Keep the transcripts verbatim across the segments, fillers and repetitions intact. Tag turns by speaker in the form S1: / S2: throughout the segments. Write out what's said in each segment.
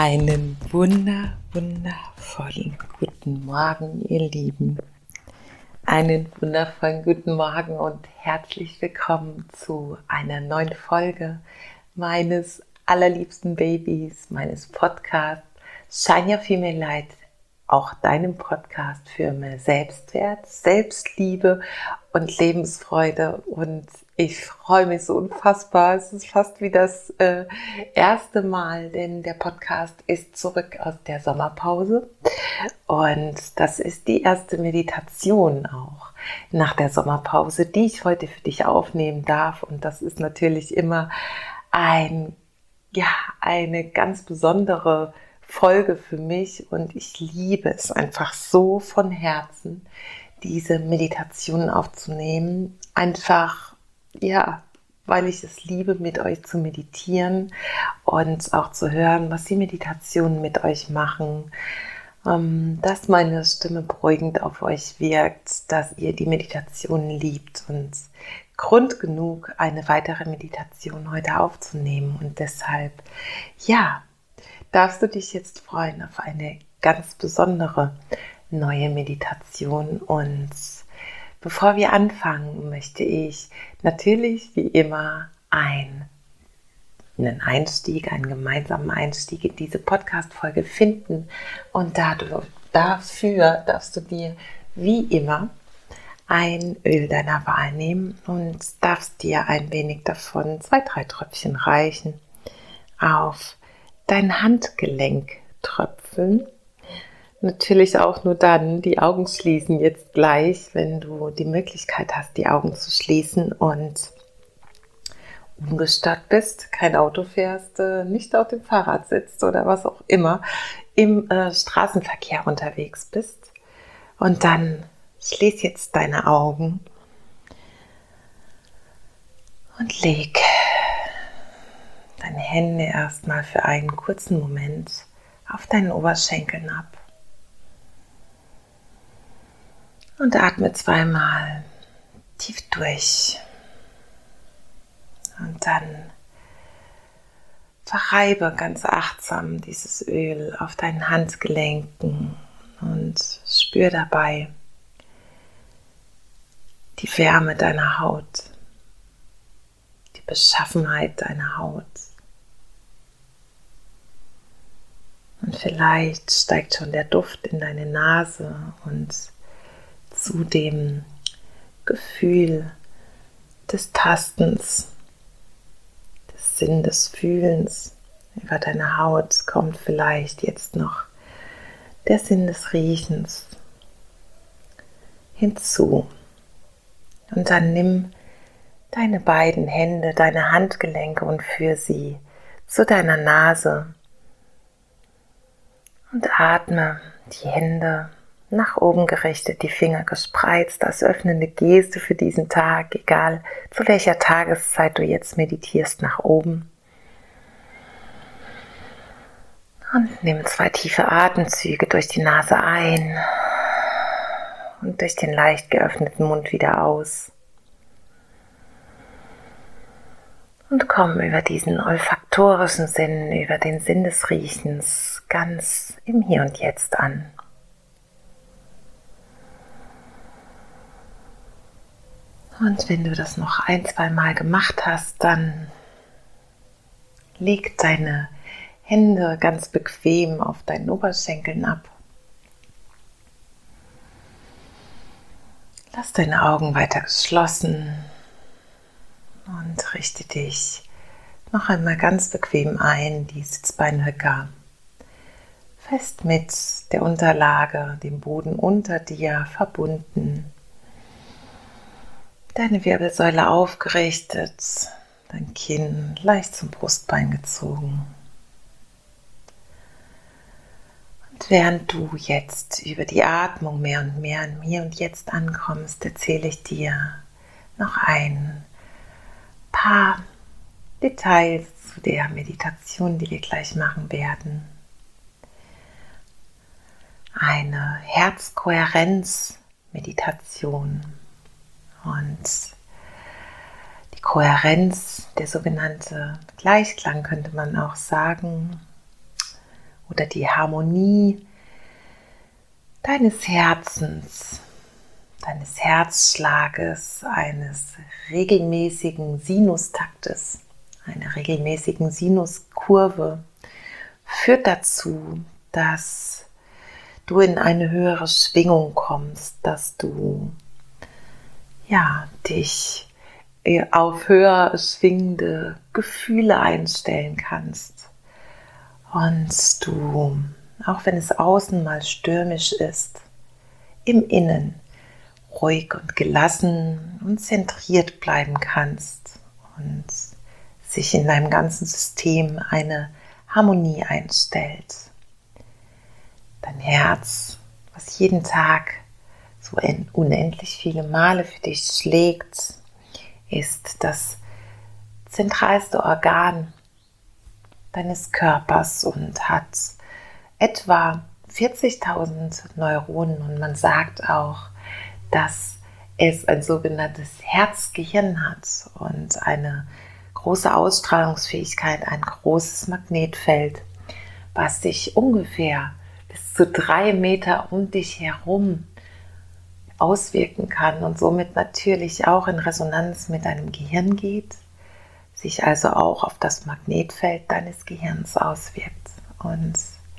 S1: Einen wunder, wundervollen guten Morgen, ihr Lieben. Einen wundervollen guten Morgen und herzlich willkommen zu einer neuen Folge meines allerliebsten Babys, meines Podcasts Shine Your Female Light, auch deinem Podcast für mehr Selbstwert, Selbstliebe und Lebensfreude. Und ich freue mich so unfassbar. Es ist fast wie das äh, erste Mal, denn der Podcast ist zurück aus der Sommerpause. Und das ist die erste Meditation auch nach der Sommerpause, die ich heute für dich aufnehmen darf. Und das ist natürlich immer ein, ja, eine ganz besondere Folge für mich. Und ich liebe es einfach so von Herzen, diese Meditation aufzunehmen. Einfach, ja, weil ich es liebe, mit euch zu meditieren und auch zu hören, was die Meditationen mit euch machen, dass meine Stimme beruhigend auf euch wirkt, dass ihr die Meditation liebt und Grund genug, eine weitere Meditation heute aufzunehmen. Und deshalb, ja, darfst du dich jetzt freuen auf eine ganz besondere neue Meditation. Und bevor wir anfangen, möchte ich natürlich wie immer ein einen Einstieg, einen gemeinsamen Einstieg in diese Podcast-Folge finden. Und dadurch, dafür darfst du dir wie immer ein Öl deiner Wahl nehmen und darfst dir ein wenig davon, zwei, drei Tröpfchen reichen, auf dein Handgelenk tröpfeln. Natürlich auch nur dann die Augen schließen jetzt gleich, wenn du die Möglichkeit hast, die Augen zu schließen und ungestört bist, kein Auto fährst, nicht auf dem Fahrrad sitzt oder was auch immer, im äh, Straßenverkehr unterwegs bist. Und dann schließ jetzt deine Augen und leg deine Hände erstmal für einen kurzen Moment auf deinen Oberschenkeln ab. Und atme zweimal tief durch. Und dann verreibe ganz achtsam dieses Öl auf deinen Handgelenken und spür dabei die Wärme deiner Haut, die Beschaffenheit deiner Haut. Und vielleicht steigt schon der Duft in deine Nase und zu dem Gefühl des Tastens, Sinn des Fühlens über deine Haut kommt vielleicht jetzt noch der Sinn des Riechens hinzu. Und dann nimm deine beiden Hände, deine Handgelenke und führe sie zu deiner Nase und atme die Hände nach oben gerichtet, die Finger gespreizt, als öffnende Geste für diesen Tag, egal zu welcher Tageszeit du jetzt meditierst, nach oben. Und nimm zwei tiefe Atemzüge durch die Nase ein und durch den leicht geöffneten Mund wieder aus. Und komm über diesen olfaktorischen Sinn, über den Sinn des Riechens ganz im Hier und Jetzt an. Und wenn du das noch ein, zwei Mal gemacht hast, dann leg deine Hände ganz bequem auf deinen Oberschenkeln ab. Lass deine Augen weiter geschlossen und richte dich noch einmal ganz bequem ein, die Sitzbeinhöcker fest mit der Unterlage, dem Boden unter dir verbunden. Deine Wirbelsäule aufgerichtet, dein Kinn leicht zum Brustbein gezogen. Und während du jetzt über die Atmung mehr und mehr im Hier und Jetzt ankommst, erzähle ich dir noch ein paar Details zu der Meditation, die wir gleich machen werden. Eine Herzkohärenz-Meditation. Und die Kohärenz, der sogenannte Gleichklang könnte man auch sagen, oder die Harmonie deines Herzens, deines Herzschlages, eines regelmäßigen Sinustaktes, einer regelmäßigen Sinuskurve führt dazu, dass du in eine höhere Schwingung kommst, dass du ja, dich auf höher schwingende Gefühle einstellen kannst und du, auch wenn es außen mal stürmisch ist, im Innen ruhig und gelassen und zentriert bleiben kannst und sich in deinem ganzen System eine Harmonie einstellt. Dein Herz, was jeden Tag so unendlich viele Male für dich schlägt, ist das zentralste Organ deines Körpers und hat etwa vierzigtausend Neuronen, und man sagt auch, dass es ein sogenanntes Herzgehirn hat und eine große Ausstrahlungsfähigkeit, ein großes Magnetfeld, was sich ungefähr bis zu drei Meter um dich herum auswirken kann und somit natürlich auch in Resonanz mit deinem Gehirn geht, sich also auch auf das Magnetfeld deines Gehirns auswirkt. Und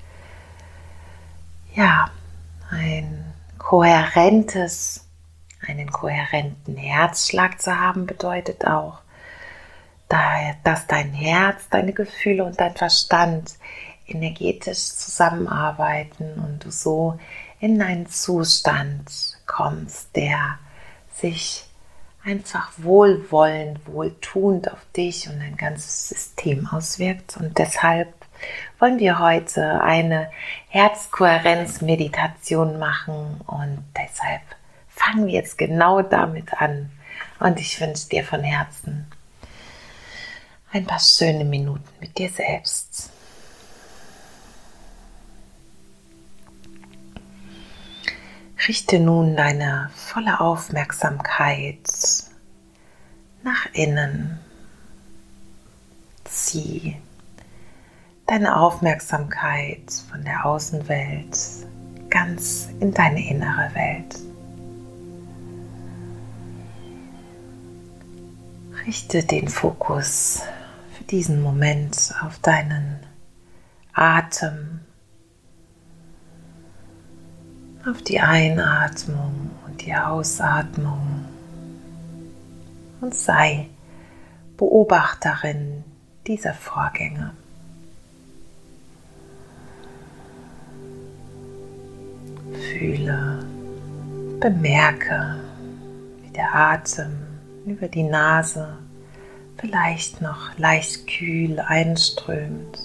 S1: ja, ein kohärentes, einen kohärenten Herzschlag zu haben, bedeutet auch, dass dein Herz, deine Gefühle und dein Verstand energetisch zusammenarbeiten und du so in einen Zustand kommst, der sich einfach wohlwollend, wohltuend auf dich und dein ganzes System auswirkt. Und deshalb wollen wir heute eine Herzkohärenz-Meditation machen und deshalb fangen wir jetzt genau damit an. Und ich wünsche dir von Herzen ein paar schöne Minuten mit dir selbst. Richte nun deine volle Aufmerksamkeit nach innen. Zieh deine Aufmerksamkeit von der Außenwelt ganz in deine innere Welt. Richte den Fokus für diesen Moment auf deinen Atem, auf die Einatmung und die Ausatmung und sei Beobachterin dieser Vorgänge. Fühle, bemerke, wie der Atem über die Nase vielleicht noch leicht kühl einströmt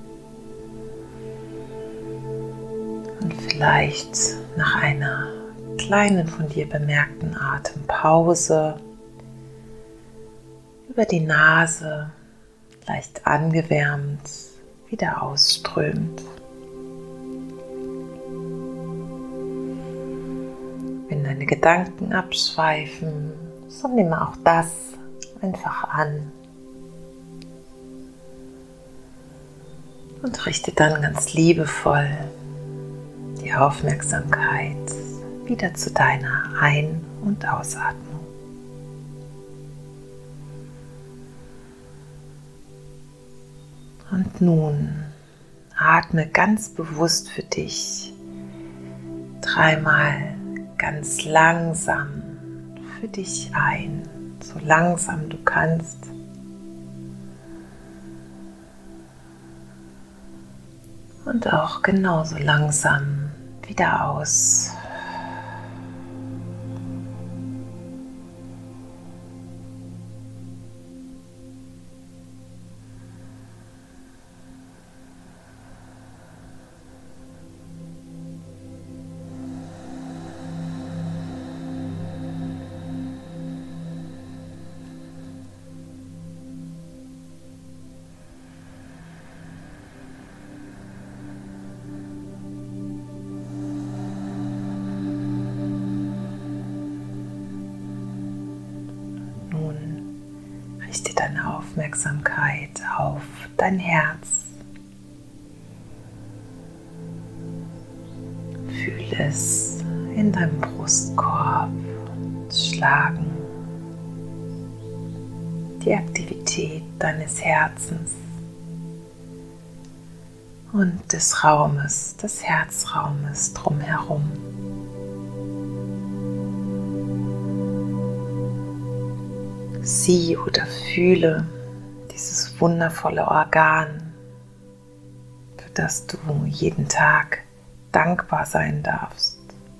S1: und vielleicht nach einer kleinen von dir bemerkten Atempause über die Nase leicht angewärmt wieder ausströmt. Wenn deine Gedanken abschweifen, so nimm auch das einfach an und richte dann ganz liebevoll die Aufmerksamkeit wieder zu deiner Ein- und Ausatmung. Und nun atme ganz bewusst für dich dreimal ganz langsam für dich ein, so langsam du kannst. Und auch genauso langsam wieder aus. Richte deine Aufmerksamkeit auf dein Herz. Fühl es in deinem Brustkorb schlagen. Die Aktivität deines Herzens und des Raumes, des Herzraumes drumherum. Sieh oder fühle dieses wundervolle Organ, für das du jeden Tag dankbar sein darfst.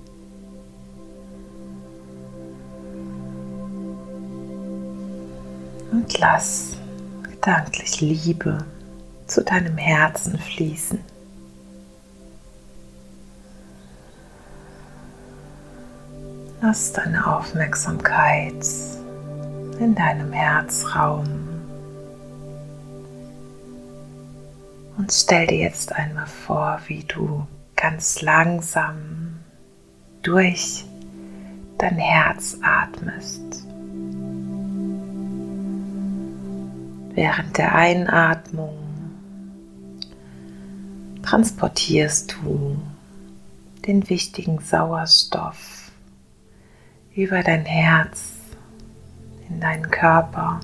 S1: Und lass gedanklich Liebe zu deinem Herzen fließen. Lass deine Aufmerksamkeit in deinem Herzraum und stell dir jetzt einmal vor, wie du ganz langsam durch dein Herz atmest. Während der Einatmung transportierst du den wichtigen Sauerstoff über dein Herz in deinen Körper.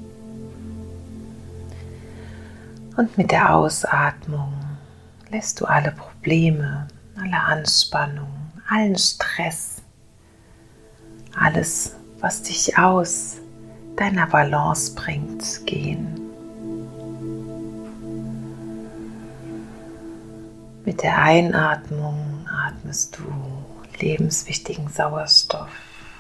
S1: Und mit der Ausatmung lässt du alle Probleme, alle Anspannung, allen Stress, alles, was dich aus deiner Balance bringt, gehen. Mit der Einatmung atmest du lebenswichtigen Sauerstoff,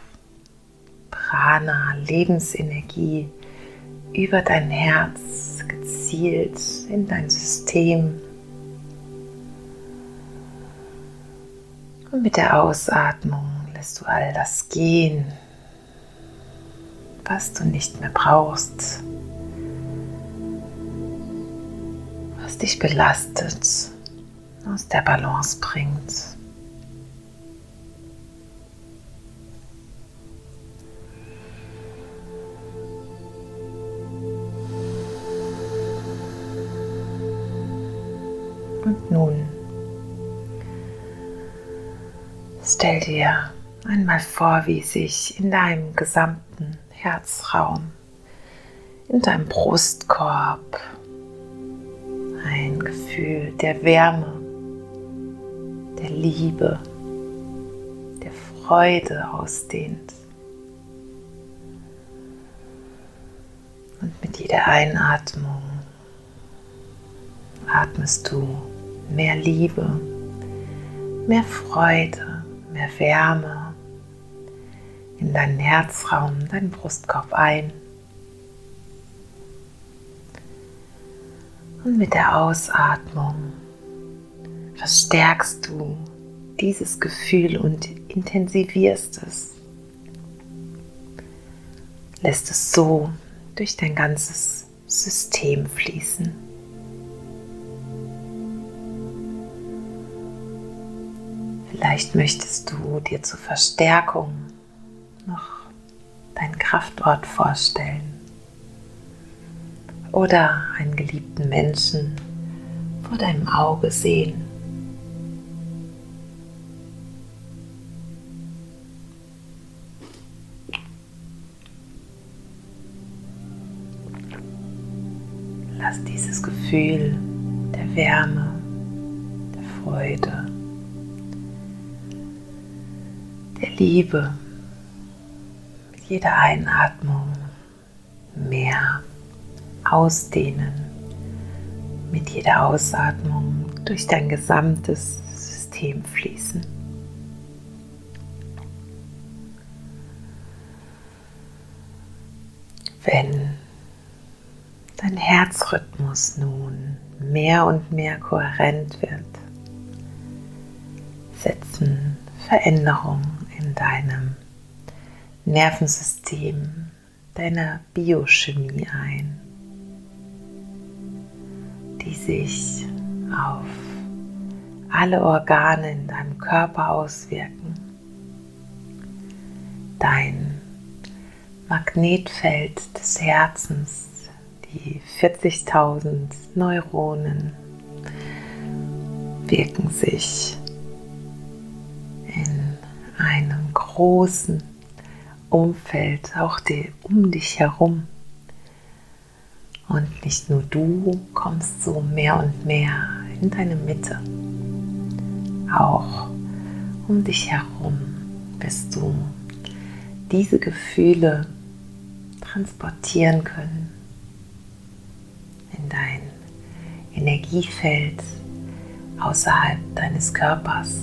S1: Prana, Lebensenergie über dein Herz gezielt in dein System. Und mit der Ausatmung lässt du all das gehen, was du nicht mehr brauchst, was dich belastet, aus der Balance bringt. Und nun stell dir einmal vor, wie sich in deinem gesamten Herzraum, in deinem Brustkorb ein Gefühl der Wärme, der Liebe, der Freude ausdehnt. Und mit jeder Einatmung atmest du mehr Liebe, mehr Freude, mehr Wärme in deinen Herzraum, deinen Brustkorb ein. Und mit der Ausatmung verstärkst du dieses Gefühl und intensivierst es. Lässt es so durch dein ganzes System fließen. Vielleicht möchtest du dir zur Verstärkung noch deinen Kraftort vorstellen oder einen geliebten Menschen vor deinem Auge sehen. Lass dieses Gefühl der Wärme, der Freude, der Liebe mit jeder Einatmung mehr ausdehnen, mit jeder Ausatmung durch dein gesamtes System fließen. Wenn dein Herzrhythmus nun mehr und mehr kohärent wird, setzen Veränderungen in deinem Nervensystem, deiner Biochemie ein, die sich auf alle Organe in deinem Körper auswirken. Dein Magnetfeld des Herzens, die vierzigtausend Neuronen, wirken sich einem großen Umfeld, auch die, um dich herum. Und nicht nur du kommst so mehr und mehr in deine Mitte. Auch um dich herum wirst du diese Gefühle transportieren können in dein Energiefeld außerhalb deines Körpers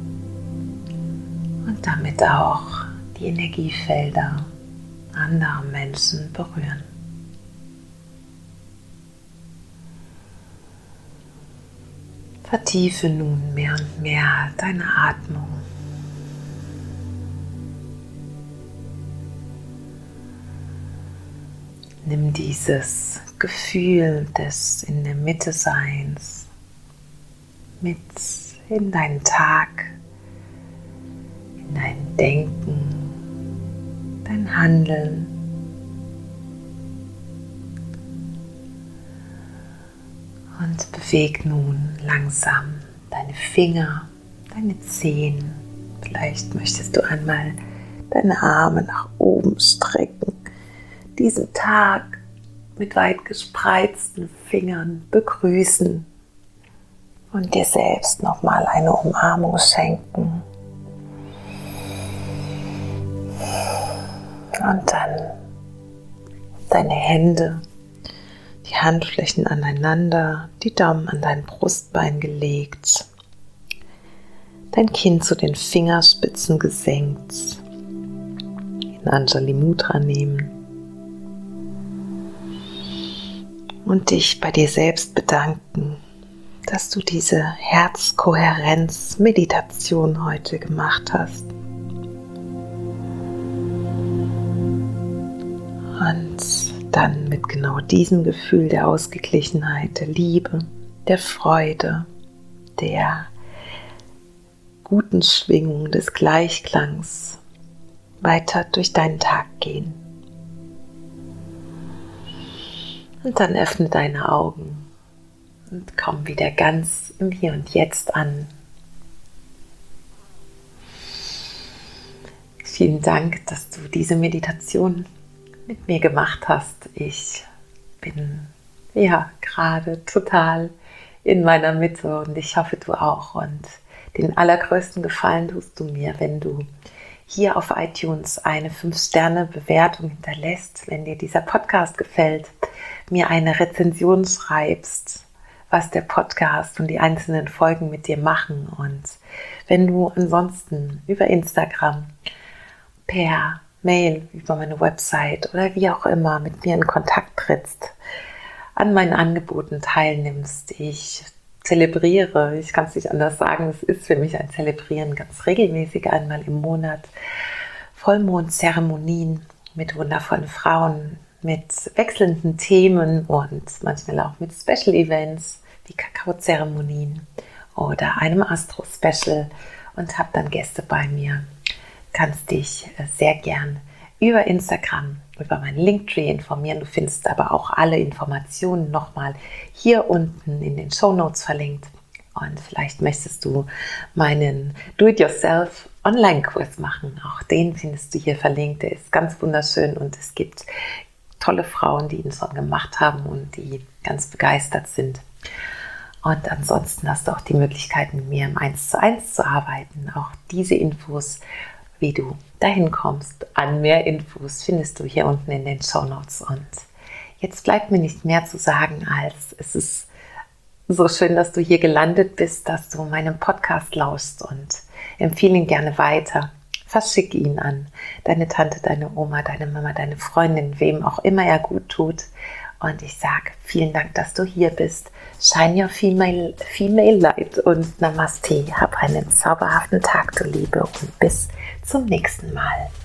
S1: und damit auch die Energiefelder anderer Menschen berühren. Vertiefe nun mehr und mehr deine Atmung. Nimm dieses Gefühl des in der Mitte Seins mit in deinen Tag, in dein Denken, dein Handeln. Und beweg nun langsam deine Finger, deine Zehen. Vielleicht möchtest du einmal deine Arme nach oben strecken, diesen Tag mit weit gespreizten Fingern begrüßen und dir selbst nochmal eine Umarmung schenken. Und dann deine Hände, die Handflächen aneinander, die Daumen an dein Brustbein gelegt, dein Kinn zu den Fingerspitzen gesenkt, in Anjali Mudra nehmen und dich bei dir selbst bedanken, dass du diese Herzkohärenz-Meditation heute gemacht hast. Und dann mit genau diesem Gefühl der Ausgeglichenheit, der Liebe, der Freude, der guten Schwingung, des Gleichklangs weiter durch deinen Tag gehen. Und dann öffne deine Augen und komm wieder ganz im Hier und Jetzt an. Vielen Dank, dass du diese Meditation mit mir gemacht hast. Ich bin ja gerade total in meiner Mitte und ich hoffe, du auch. Und den allergrößten Gefallen tust du mir, wenn du hier auf iTunes eine fünf Sterne Bewertung hinterlässt, wenn dir dieser Podcast gefällt, mir eine Rezension schreibst, was der Podcast und die einzelnen Folgen mit dir machen. Und wenn du ansonsten über Instagram, per Mail, über meine Website oder wie auch immer mit mir in Kontakt trittst, an meinen Angeboten teilnimmst. Ich zelebriere, ich kann es nicht anders sagen, es ist für mich ein Zelebrieren, ganz regelmäßig einmal im Monat. Vollmondzeremonien mit wundervollen Frauen, mit wechselnden Themen und manchmal auch mit Special Events wie Kakaozeremonien oder einem Astro-Special und habe dann Gäste bei mir. Kannst dich sehr gern über Instagram, über meinen Linktree informieren. Du findest aber auch alle Informationen nochmal hier unten in den Shownotes verlinkt. Und vielleicht möchtest du meinen Do-it-yourself Online-Kurs machen. Auch den findest du hier verlinkt. Der ist ganz wunderschön und es gibt tolle Frauen, die ihn schon gemacht haben und die ganz begeistert sind. Und ansonsten hast du auch die Möglichkeit, mit mir im eins zu eins zu arbeiten. Auch diese Infos, wie du dahin kommst, an mehr Infos findest du hier unten in den Shownotes. Und jetzt bleibt mir nicht mehr zu sagen, als es ist so schön, dass du hier gelandet bist, dass du meinem Podcast lauschst und empfehle ihn gerne weiter. Verschicke ihn an deine Tante, deine Oma, deine Mama, deine Freundin, wem auch immer er gut tut. Und ich sage vielen Dank, dass du hier bist. Shine your female, female light und Namaste. Hab einen zauberhaften Tag, du Liebe, und bis zum nächsten Mal.